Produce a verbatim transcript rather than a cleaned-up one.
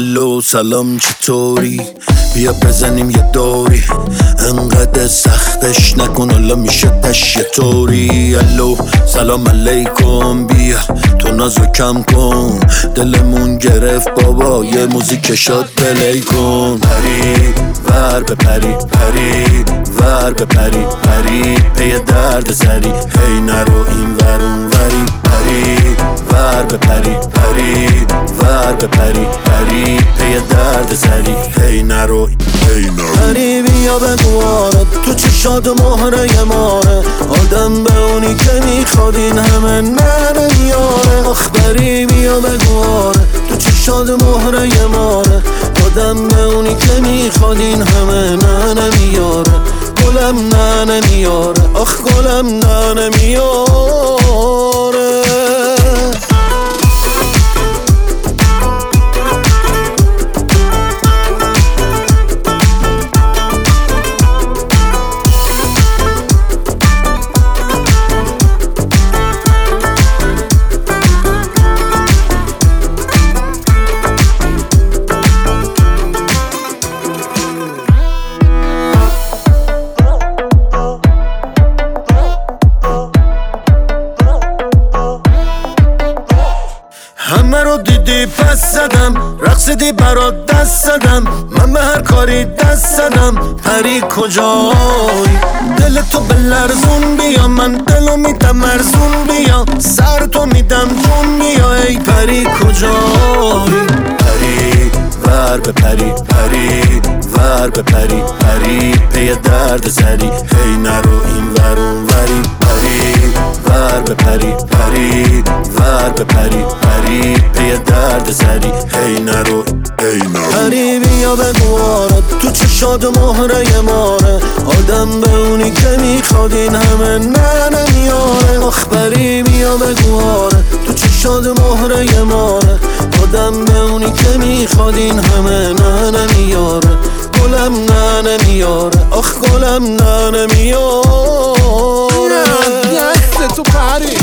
الو سلام چطوری؟ بیا بزنیم یه دوری، انقدر سختش نکن حالا میشه تش یه طوری. الو سلام علیکم، بیا تو نازو کم کن، دلمون گرفت بابا یه موزیک شاد پلی کن. پری ور به پری، پری ور به پری، پری پی درد سری، هی نرو این ور اون وری. پری ور به پری، پری ور به پری، پری پی درد سری، هی نرو هی نرو. پری بیا بگواره تو چشات مهره ماره، آدم به اونی که میخواد این همه نره یاره. آخ پری بیا بگواره تو چشات مهره ماره، آدم به اونی که میخواد این همه نره میاره. گلم نه نمیاره، آخ گلم نه نمیاره. همه رو دیدی پس زدم، رقصیدی برات دست زدم، من به هر کاری دست زدم. پری کجایی؟ دل تو به لرزون بیا، من دلو میدم مرزون بیا، سر تو میدم جون بیا. ای پری کجایی؟ پری ور به پری، پری ور به پری، پری پی درد سری، هی نرو این ور اون وری. پری ور به پری، پری ور به پری، پری پی درد سری، هی نرو هی نرو. پری بیا بگواره تو چشات مهره ماره، آدم به اونی که میخواد این همه نه نمیاره. آخ پری بیا بگواره تو چشات مهره ماره، آدم به اونی که میخواد این همه نه نمیاره. گلم نه نمیاره، آخ گلم نه نمیاره. دست تو پری